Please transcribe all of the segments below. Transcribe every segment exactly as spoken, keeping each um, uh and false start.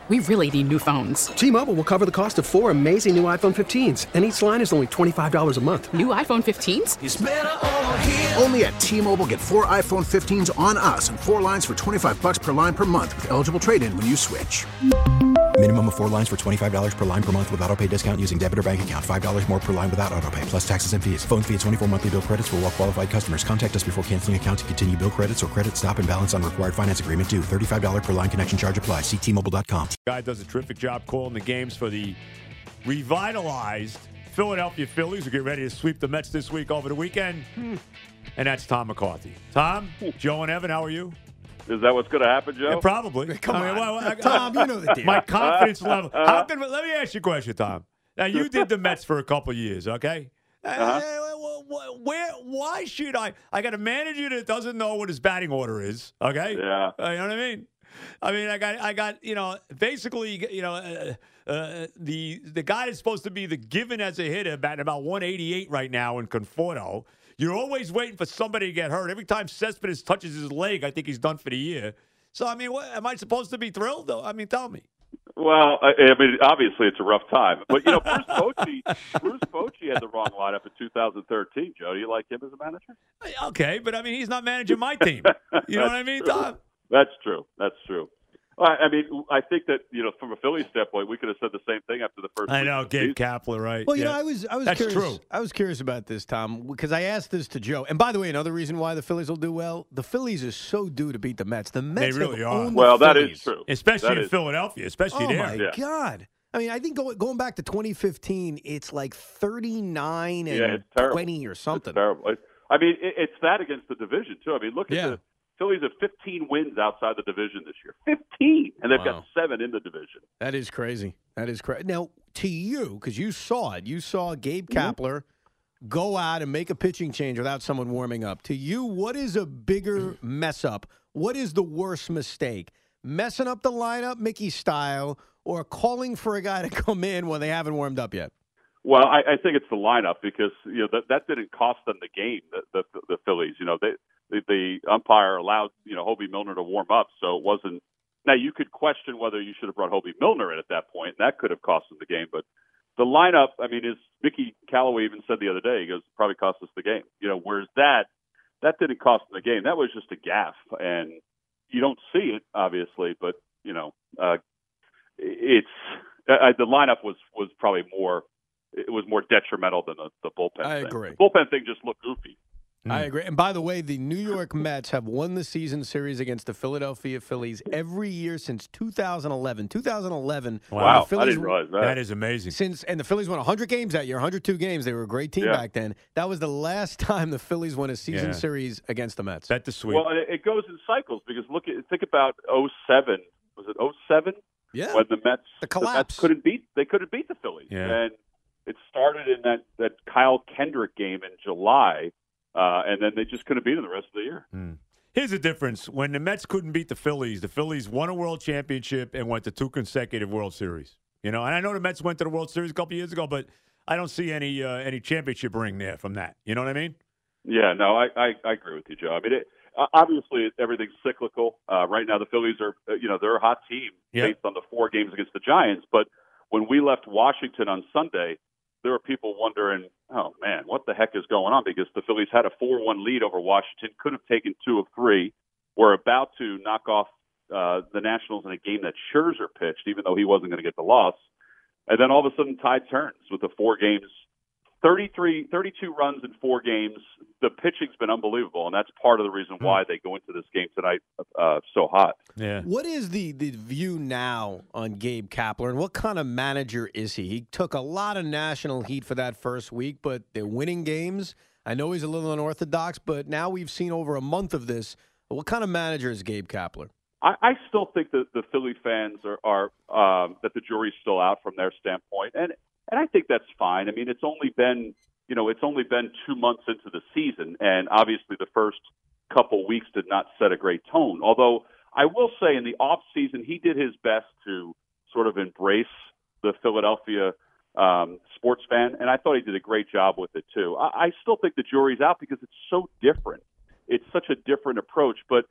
we really need new phones. T-Mobile will cover the cost of four amazing new iPhone fifteens, and each line is only twenty-five dollars a month. New iPhone fifteens? It's better over here. Only at T-Mobile, get four iPhone fifteens on us and four lines for twenty-five dollars per line per month with eligible trade-in when you switch. Minimum of four lines for twenty-five dollars per line per month with autopay discount using debit or bank account. five dollars more per line without autopay, plus taxes and fees. Phone fee at twenty-four monthly bill credits for well-qualified customers. Contact us before canceling account to continue bill credits or credit stop and balance on required finance agreement due. thirty-five dollars per line connection charge applies. See T Mobile dot com. Guy does a terrific job calling the games for the revitalized Philadelphia Phillies who get ready to sweep the Mets this week over the weekend. Hmm. And that's Tom McCarthy. Tom, Joe, and Evan, how are you? Is that what's going to happen, Joe? Yeah, probably. Come I mean, on. well, I, Tom, you know the deal. My confidence level. How can, let me ask you a question, Tom. Now, you did the Mets for a couple of years, okay? Uh-huh. Uh, where? Why should I? I got a manager that doesn't know what his batting order is, okay? Yeah. Uh, you know what I mean? I mean, I got, I got, you know, basically, you know, uh, uh, the the guy that's supposed to be the given as a hitter, batting about one eighty-eight right now in Conforto. You're always waiting for somebody to get hurt. Every time Cespedes touches his leg, I think he's done for the year. So, I mean, what, am I supposed to be thrilled, though? I mean, tell me. Well, I, I mean, obviously it's a rough time. But, you know, Bruce Bochy, Bruce Bochy had the wrong lineup in two thousand thirteen, Joe. Do you like him as a manager? Okay, but, I mean, he's not managing my team. You know what I mean, true. Tom? That's true. That's true. I mean, I think that, you know, from a Phillies standpoint, we could have said the same thing after the first. I know, week of the Gabe season. Kapler, right? Well, you yeah. know, I was I was That's curious. true. I was curious about this, Tom, because I asked this to Joe. And by the way, another reason why the Phillies will do well: the Phillies are so due to beat the Mets. The Mets They really have are. owned Well, the that Phillies. is true. Especially That in is- Philadelphia, especially Oh there. my Yeah. God! I mean, I think going going back to twenty fifteen, it's like thirty-nine and Yeah, it's terrible. twenty or something. It's terrible. It- I mean, it, it's that against the division, too. I mean, look at Yeah. the Phillies have fifteen wins outside the division this year. fifteen! And they've Wow. got seven in the division. That is crazy. That is crazy. Now, to you, because you saw it, you saw Gabe Mm-hmm. Kapler go out and make a pitching change without someone warming up. To you, what is a bigger mess up? What is the worst mistake? Messing up the lineup, Mickey style, or calling for a guy to come in when they haven't warmed up yet? Well, I, I think it's the lineup because you know that that didn't cost them the game. The the, the Phillies, you know, they, the the umpire allowed you know Hobie Milner to warm up, so it wasn't. Now you could question whether you should have brought Hobie Milner in at that point, and that could have cost them the game. But the lineup, I mean, is Mickey Callaway even said the other day? He goes, probably cost us the game. You know, whereas that that didn't cost them the game. That was just a gaffe, and you don't see it obviously, but you know, uh, it's uh, the lineup was was probably more. It was more detrimental than the, the bullpen I thing. agree. The bullpen thing just looked goofy. I agree. And by the way, the New York Mets have won the season series against the Philadelphia Phillies every year since two thousand eleven. two thousand eleven. Wow. the Phillies I didn't realize that. That is amazing. Since and the Phillies won one hundred games that year, one hundred two games. They were a great team Yeah. back then. That was the last time the Phillies won a season Yeah. series against the Mets. Bet the sweep. Well, it, it goes in cycles because look at think about oh seven. Was it oh seven yeah. when the Mets The the collapse. Mets couldn't beat they couldn't beat the Phillies, Yeah. and it started in that that Kyle Kendrick game in July, uh, and then they just couldn't beat him the rest of the year. Here's the difference. When the Mets couldn't beat the Phillies, the Phillies won a World Championship and went to two consecutive World Series. You know, and I know the Mets went to the World Series a couple years ago, but I don't see any uh, any championship ring there from that. You know what I mean? Yeah, no, I, I, I agree with you, Joe. I mean, it, uh, obviously everything's cyclical. Uh, right now, the Phillies are, uh, you know, they're a hot team Yeah. based on the four games against the Giants. But when we left Washington on Sunday, there were people wondering, oh, man, what the heck is going on? Because the Phillies had a four one lead over Washington, could have taken two of three, were about to knock off uh, the Nationals in a game that Scherzer pitched, even though he wasn't going to get the loss. And then all of a sudden, tide turns with the four games, thirty-three, thirty-two runs in four games. The pitching's been unbelievable, and that's part of the reason why they go into this game tonight uh, so hot. Yeah. What is the, the view now on Gabe Kapler, and what kind of manager is he? He took a lot of national heat for that first week, but they're winning games. I know he's a little unorthodox, but now we've seen over a month of this. What kind of manager is Gabe Kapler? I, I still think that the Philly fans are, are um, that the jury's still out from their standpoint, and and I think that's fine. I mean, it's only been you know it's only been two months into the season, and obviously the first couple weeks did not set a great tone. Although I will say, in the off season, he did his best to sort of embrace the Philadelphia um, sports fan, and I thought he did a great job with it too. I, I still think the jury's out because it's so different. It's such a different approach, but.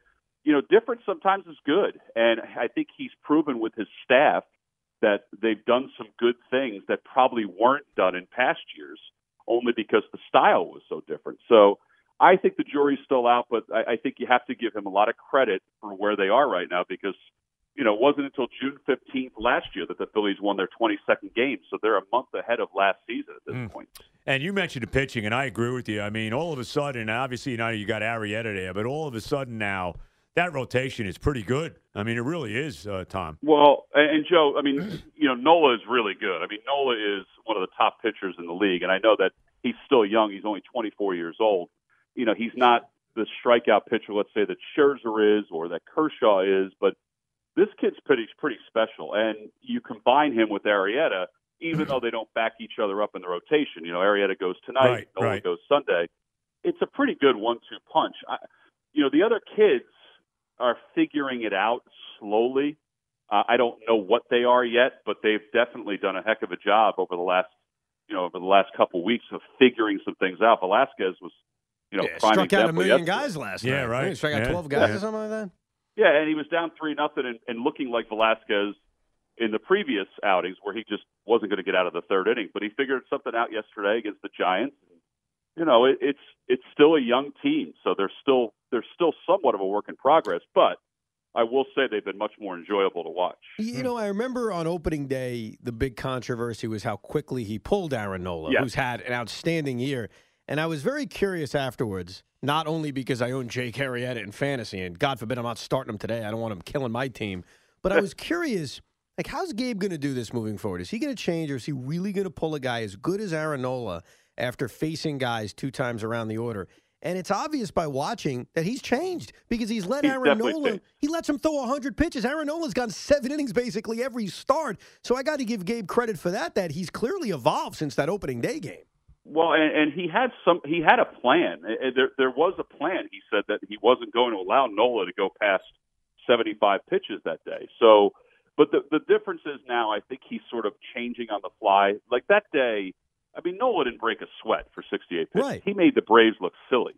you know, different sometimes is good. And I think he's proven with his staff that they've done some good things that probably weren't done in past years, only because the style was so different. So I think the jury's still out, but I, I think you have to give him a lot of credit for where they are right now because, you know, it wasn't until June fifteenth last year that the Phillies won their twenty-second game. So they're a month ahead of last season at this mm. point. And you mentioned the pitching, and I agree with you. I mean, all of a sudden, obviously, you know, you got Arrieta there, but all of a sudden now, that rotation is pretty good. I mean, it really is, uh, Tom. Well, and Joe, I mean, you know, Nola is really good. I mean, Nola is one of the top pitchers in the league, and I know that he's still young. He's only twenty-four years old. You know, he's not the strikeout pitcher, let's say, that Scherzer is or that Kershaw is, but this kid's pretty, pretty special. And you combine him with Arrieta, even though they don't back each other up in the rotation. You know, Arrieta goes tonight, right, Nola right. goes Sunday. It's a pretty good one two punch. I, you know, the other kids are figuring it out slowly. Uh, I don't know what they are yet, but they've definitely done a heck of a job over the last, you know, over the last couple of weeks of figuring some things out. Velasquez was, you know, yeah, prime struck out a million yesterday. guys last yeah, night. Right. He struck out yeah. twelve guys yeah. or something like that. Yeah, and he was down three nothing and, and looking like Velasquez in the previous outings where he just wasn't going to get out of the third inning. But he figured something out yesterday against the Giants. You know, it, it's it's still a young team, so they're still they're still somewhat of a work in progress. But I will say they've been much more enjoyable to watch. You know, I remember on opening day, the big controversy was how quickly he pulled Aaron Nola, yes. who's had an outstanding year. And I was very curious afterwards, not only because I own Jake Arrieta in fantasy, and God forbid I'm not starting him today. I don't want him killing my team. But I was curious, like, how's Gabe going to do this moving forward? Is he going to change, or is he really going to pull a guy as good as Aaron Nola after facing guys two times around the order? And it's obvious by watching that he's changed because he's let He's Aaron Nola, changed. he lets him throw one hundred pitches. Aaron Nola's gone seven innings basically every start. So I got to give Gabe credit for that, that he's clearly evolved since that opening day game. Well, and, and he had some. He had a plan. There, there was a plan. He said that he wasn't going to allow Nola to go past seventy-five pitches that day. So, but the the difference is now, I think he's sort of changing on the fly. Like that day, I mean, Nola didn't break a sweat for sixty-eight pitches. Right. He made the Braves look silly,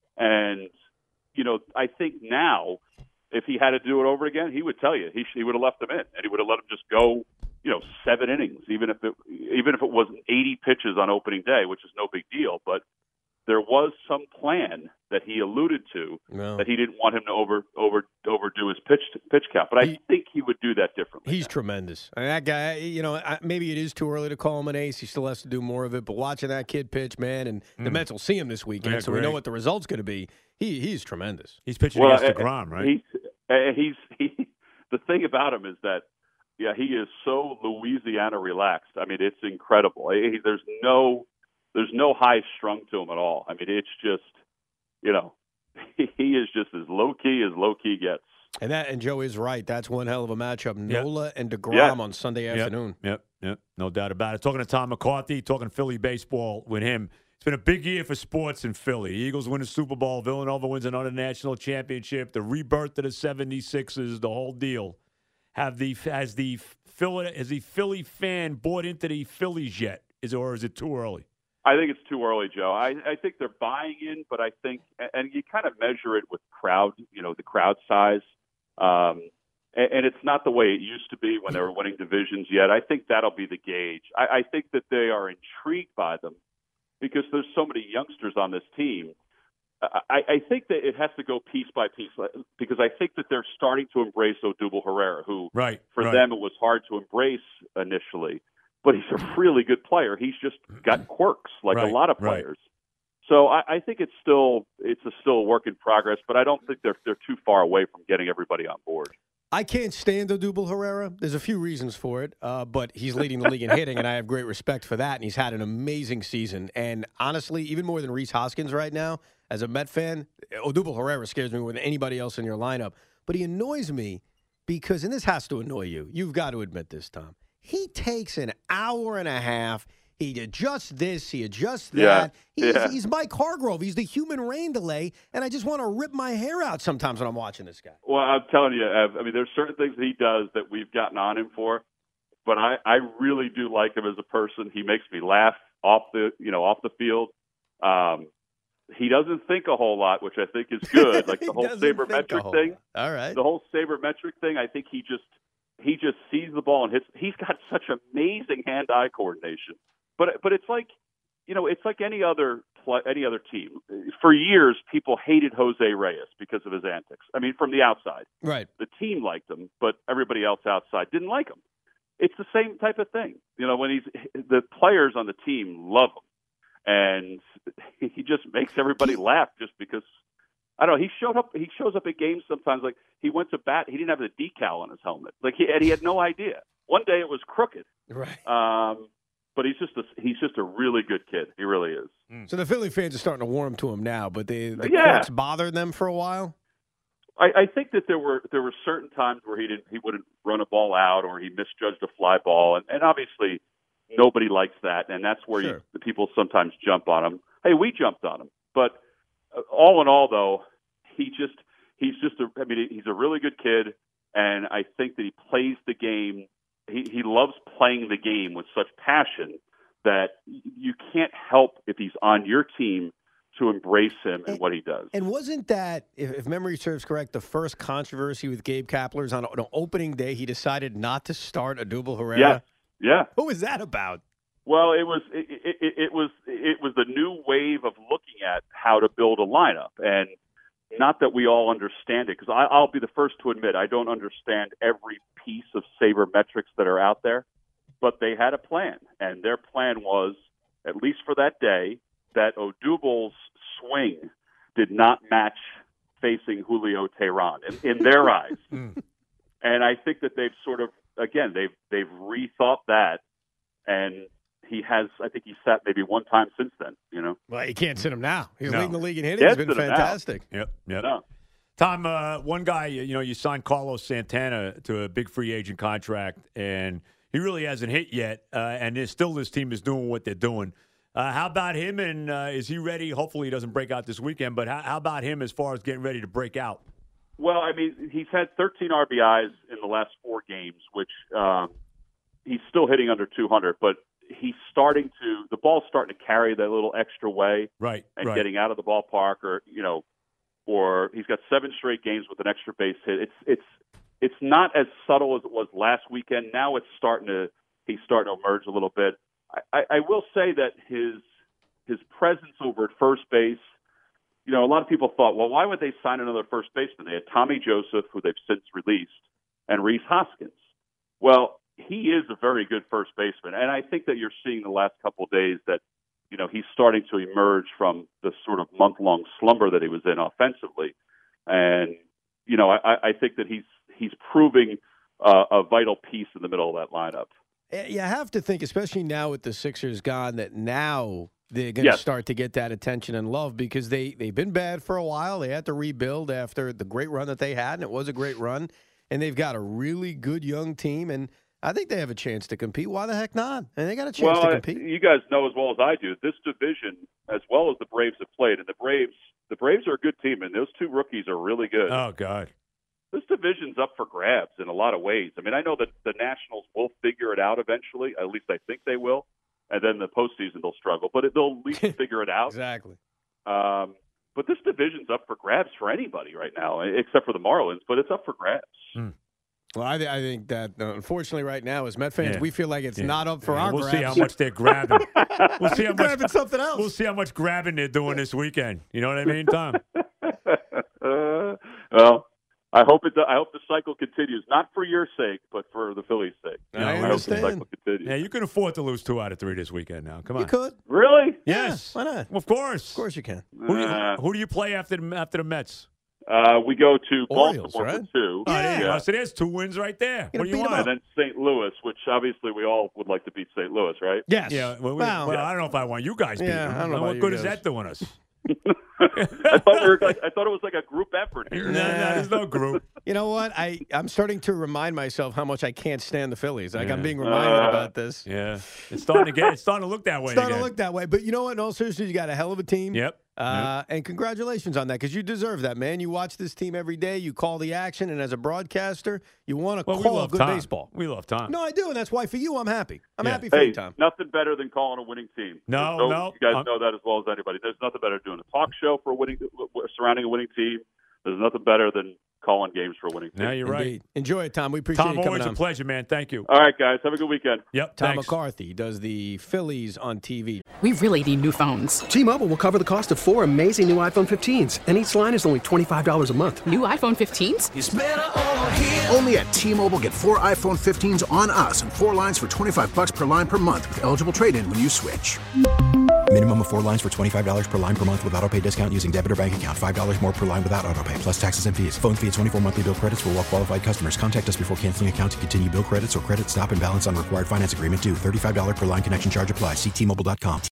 and you know, I think now, if he had to do it over again, he would tell you he he would have left him in, and he would have let him just go. You know, seven innings, even if it even if it wasn't eighty pitches on opening day, which is no big deal. But there was some plan that he alluded to No. that he didn't want him to over over overdo his pitch pitch count. But I He- think he would do that differently. He's now. tremendous. I mean, that guy, you know, I- maybe it is too early to call him an ace. He still has to do more of it. But watching that kid pitch, man, and the Mets will see him this weekend, Yeah, so we know great. what the result's going to be. He He's tremendous. He's pitching Well, against uh, DeGrom, right? He's uh, he's he, the thing about him is that. Yeah, he is so Louisiana relaxed. I mean, it's incredible. He, there's no, there's no high strung to him at all. I mean, it's just, you know, he is just as low key as low key gets. And that and Joe is right. That's one hell of a matchup. Yeah. Nola and DeGrom Yeah. on Sunday Yep, afternoon. Yep, yep, no doubt about it. Talking to Tom McCarthy, talking Philly baseball with him. It's been a big year for sports in Philly. Eagles win a Super Bowl. Villanova wins another national championship. The rebirth of the seventy-sixers, the whole deal. Have the has the Philly has the Philly fan bought into the Phillies yet? Is or is it too early? I think it's too early, Joe. I, I think they're buying in, but I think, and you kind of measure it with crowd, you know, the crowd size. Um, and, and it's not the way it used to be when they were winning divisions yet. I think that'll be the gauge. I, I think that they are intrigued by them because there's so many youngsters on this team. I, I think that it has to go piece by piece because I think that they're starting to embrace Odubel Herrera, who Right, for right. them it was hard to embrace initially. But he's a really good player. He's just got quirks like Right, a lot of right. players. So I, I think it's still it's a still a work in progress, but I don't think they're they're too far away from getting everybody on board. I can't stand Odubel Herrera. There's a few reasons for it, uh, but he's leading the league in hitting, and I have great respect for that. And he's had an amazing season. And honestly, even more than Rhys Hoskins right now, as a Met fan, Odubel Herrera scares me more than anybody else in your lineup. But he annoys me because, and this has to annoy you, you've got to admit this, Tom. He takes an hour and a half. He adjusts this, he adjusts that. Yeah, He's, yeah. he's Mike Hargrove. He's the human rain delay, and I just want to rip my hair out sometimes when I'm watching this guy. Well, I'm telling you, Ev, I mean, there's certain things he does that we've gotten on him for, but I, I really do like him as a person. He makes me laugh off the you know off the field. Um, he doesn't think a whole lot, which I think is good. Like the whole doesn't think a sabermetric whole thing. lot. All right. The whole sabermetric thing, I think he just he just sees the ball and hits. He's got such amazing hand-eye coordination. But but it's like, you know, it's like any other pl- any other team. For years, people hated Jose Reyes because of his antics. I mean, from the outside. Right. The team liked him, but everybody else outside didn't like him. It's the same type of thing. You know, when he's the players on the team love him. And he just makes everybody laugh just because I don't know. He showed up. He shows up at games sometimes. Like he went to bat. He didn't have the decal on his helmet. Like he and he had no idea. One day it was crooked. Right. Um, but he's just a he's just a really good kid. He really is. So the Philly fans are starting to warm to him now, but they, the Yeah. quirks bothered them for a while. I, I think that there were there were certain times where he didn't he wouldn't run a ball out or he misjudged a fly ball, and, and obviously nobody likes that, and that's where Sure. you, the people sometimes jump on him. Hey, we jumped on him, but uh, all in all, though, he just he's just a I mean he's a really good kid, and I think that he plays the game. He he loves playing the game with such passion that you can't help if he's on your team to embrace him and, and what he does. And wasn't that, if, if memory serves correct, the first controversy with Gabe Kapler's on, on opening day? He decided not to start Odubel Herrera. Yeah, yeah. What was that about? Well, it was it, it, it was it was the new wave of looking at how to build a lineup, and not that we all understand it, because I'll be the first to admit I don't understand every piece of sabermetrics that are out there, but they had a plan, and their plan was, at least for that day, that Odubel's swing did not match facing Julio Teheran in, in their eyes, and I think that they've sort of again they've they've rethought that, and he has I think he sat maybe one time since then. You know, Well, you can't sit him now. He's No. leading the league in hitting. Can't He's been sit him now. fantastic. Yep, yep. no. Tom, uh, one guy, you know, you signed Carlos Santana to a big free agent contract, and he really hasn't hit yet, uh, and there's still this team is doing what they're doing. Uh, how about him, and uh, is he ready? Hopefully he doesn't break out this weekend, but how, how about him as far as getting ready to break out? Well, I mean, he's had thirteen R B Is in the last four games, which um, he's still hitting under two hundred, but he's starting to – the ball's starting to carry that little extra way Right, and right. getting out of the ballpark, or, you know, or he's got seven straight games with an extra base hit. It's it's it's not as subtle as it was last weekend. Now it's starting to – he's starting to emerge a little bit. I, I, I will say that his his presence over at first base, you know, a lot of people thought, well, why would they sign another first baseman? They had Tommy Joseph, who they've since released, and Rhys Hoskins. Well, he is a very good first baseman, and I think that you're seeing the last couple of days that, you know, he's starting to emerge from the sort of month-long slumber that he was in offensively. And, you know, I, I think that he's he's proving uh, a vital piece in the middle of that lineup. You have to think, especially now with the Sixers gone, that now they're going to Yes. start to get that attention and love because they, they've been bad for a while. They had to rebuild after the great run that they had, and it was a great run. And they've got a really good young team, and I think they have a chance to compete. Why the heck not? And they got a chance well, to compete. you guys know as well as I do, this division, as well as the Braves have played, and the Braves, the Braves are a good team, and those two rookies are really good. Oh, God. This division's up for grabs in a lot of ways. I mean, I know that the Nationals will figure it out eventually. At least I think they will. And then the postseason they'll struggle, but they'll at least figure it out. Exactly. Um, but this division's up for grabs for anybody right now, except for the Marlins. But it's up for grabs. Hmm. Well, I, th- I think that, uh, unfortunately, right now, as Met fans, Yeah. we feel like it's Yeah. not up for Yeah, our we'll grabs. see how much they're grabbing. We'll see how much grabbing something else. We'll see how much grabbing they're doing this weekend. You know what I mean, Tom? uh, well, I hope it. I hope the cycle continues, not for your sake, but for the Phillies' sake. I I hope the understand. cycle continues. Yeah, you can afford to lose two out of three this weekend now. Come on. You could. Really? Yes. Yeah, why not? Of course. Of course you can. Who do you, Uh, who do you play after the, after the Mets? Uh, we go to Orioles, Baltimore right? for two. Oh, there you Yeah. go. So there's two wins right there. You're What do you gonna beat 'em want? And then Saint Louis, which obviously we all would like to beat Saint Louis, right? Yes. Yeah, well, we- Well, well, I don't know if I want you guys beating Yeah, them. I don't know What about good you is guys. that doing us? I thought we were like I thought it was like a group effort here. No, no, there's no group. You know what? I, I'm starting to remind myself how much I can't stand the Phillies. Like, Yeah. I'm being reminded Uh, about this. Yeah, it's starting to get. It's starting to look that way. It's starting again. to look that way. But you know what? In all seriousness, you got a hell of a team. Yep. Uh, And congratulations on that, because you deserve that, man. You watch this team every day. You call the action. And as a broadcaster, you want to Well, we call love good Tom. baseball. We love Tom. No, I do. And that's why for you, I'm happy. I'm Yeah. happy for Hey, you, Tom. nothing better than calling a winning team. No, There's no, You guys I'm- know that as well as anybody. There's nothing better than doing a talk show for a winning, surrounding a winning team. There's nothing better than calling games for a winning team. No, you're right. Indeed. Enjoy it, Tom. We appreciate Tom, you coming always a on. pleasure, man. Thank you. All right, guys. Have a good weekend. Yep. Tom thanks. McCarthy does the Phillies on T V. We really need new phones. T-Mobile will cover the cost of four amazing new iPhone fifteens, and each line is only twenty-five dollars a month. New iPhone fifteens? Only at T-Mobile, get four iPhone fifteens on us and four lines for twenty-five bucks per line per month with eligible trade-in when you switch. Minimum of four lines for twenty-five dollars per line per month with auto pay discount using debit or bank account. five dollars more per line without auto pay, plus taxes and fees. Phone fee at twenty-four monthly bill credits for well-qualified customers. Contact us before canceling account to continue bill credits or credit stop and balance on required finance agreement due. thirty-five dollars per line connection charge applies. See T Mobile dot com.